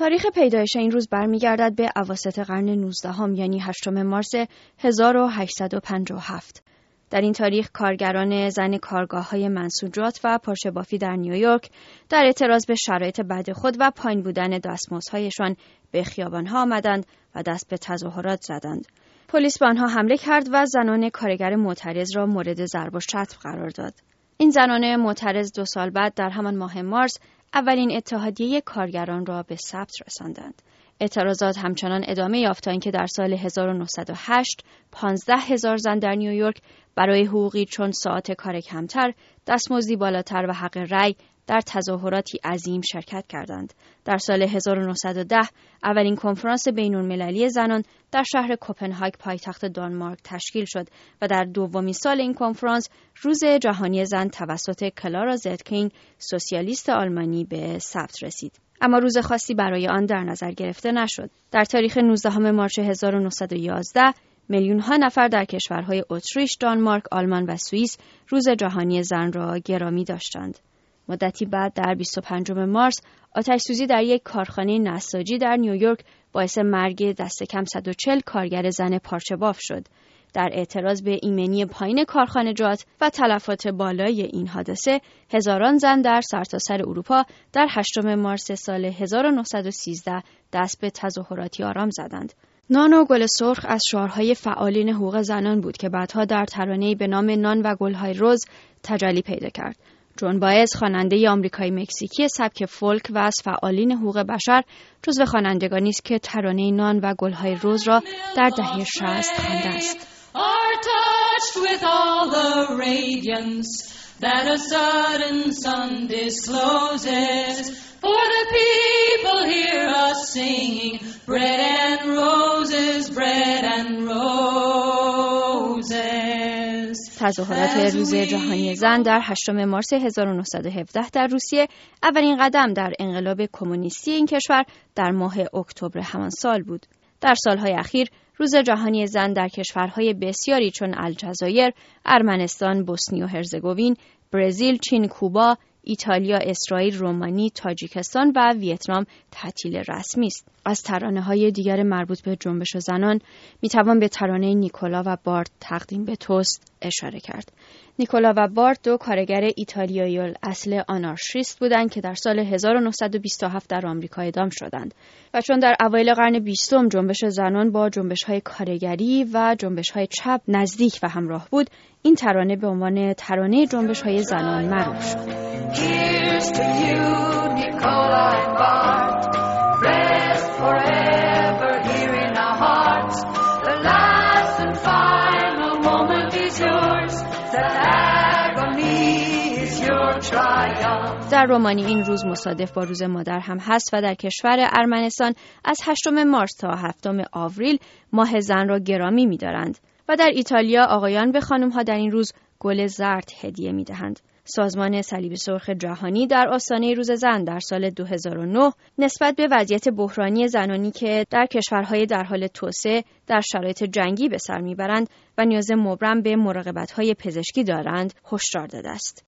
تاریخ پیدایش این روز برمیگردد به اواسط قرن 19 یعنی 8 مارس 1857. در این تاریخ کارگران زن کارگاه‌های منسوجات و پارچه بافی در نیویورک در اعتراض به شرایط بد خود و پایین بودن دستمزدهایشان به خیابان‌ها آمدند و دست به تظاهرات زدند. پلیس به آنها حمله کرد و زنان کارگر معترض را مورد ضرب و شتم قرار داد. این زنان معترض 2 سال بعد در همان ماه مارس اولین اتحادیه کارگران را به ثبت رساندند. اعتراضات همچنان ادامه یافت تا اینکه در سال 1908 15,000 زن در نیویورک برای حقوقی چون ساعات کار کمتر، دستمزدی بالاتر و حق رأی در تظاهراتی عظیم شرکت کردند. در سال 1910 اولین کنفرانس بین‌المللی زنان در شهر کوپنهاگ پایتخت دانمارک تشکیل شد و در دومین سال این کنفرانس روز جهانی زن توسط کلارا زتکین سوسیالیست آلمانی به ثبت رسید. اما روز خاصی برای آن در نظر گرفته نشد. در تاریخ 19 مارس 1911 میلیون‌ها نفر در کشورهای اتریش، دانمارک، آلمان و سوئیس روز جهانی زن را گرامی داشتند. مدتی بعد در 25 مارس آتش‌سوزی در یک کارخانه نساجی در نیویورک باعث مرگ دست کم 140 کارگر زن پارچه‌باف شد. در اعتراض به ایمنی پایین کارخانجات و تلفات بالای این حادثه، هزاران زن در سرتاسر اروپا در 8 مارس سال 1913 دست به تظاهراتی آرام زدند. نان و گل سرخ از شعارهای فعالین حقوق زنان بود که بعدها در ترانه‌ای به نام نان و گل‌های رز تجلی پیدا کرد. جون بایز، خواننده آمریکایی مکزیکی سبک فولک و از فعالین حقوق بشر، جزو خوانندگانی است که ترانه نان و گل‌های رز را در دهه 60 خوانده است. Are touched with all the radiance that a sudden sun discloses. For the people hear us singing, bread and roses, bread and roses. تظاهرات روز جهانی زن در 8 مارس 1917 در روسیه اولین قدم در انقلاب کمونیستی این کشور در ماه اکتبر همان سال بود. در سالهای اخیر روز جهانی زن در کشورهای بسیاری چون الجزایر، ارمنستان، بوسنی و هرزگوین، برزیل، چین، کوبا، ایتالیا، اسرائیل، رومانی، تاجیکستان و ویتنام تعطیل رسمی است. از ترانه‌های دیگر مربوط به جنبش زنان میتوان به ترانه نیکولا و بارت تقدیم به توست اشاره کرد. نیکولا و بارت 2 کارگر ایتالیایی اصل آنارشیست بودند که در سال 1927 در آمریکا اعدام شدند و چون در اوایل قرن 20 جنبش زنان با جنبش‌های کارگری و جنبش‌های چپ نزدیک و همراه بود، این ترانه به عنوان ترانه جنبش‌های زنان معروف شد. Here's to you, Nicola and Bart. Rest forever here in our hearts. The last and final moment is yours. The agony is your triumph. در رومانی این روز مصادف با روز مادر هم هست و در کشور ارمنستان از 8 مارس تا 7 آوریل ماه زن را گرامی می‌دارند و در ایتالیا آقایان به خانم‌ها در این روز گل زرد هدیه می‌دهند. سازمان صلیب سرخ جهانی در آستانه روز زن در سال 2009 نسبت به وضعیت بحرانی زنانی که در کشورهای در حال توسعه در شرایط جنگی به سر میبرند و نیاز مبرم به مراقبت‌های پزشکی دارند هشدار داده است.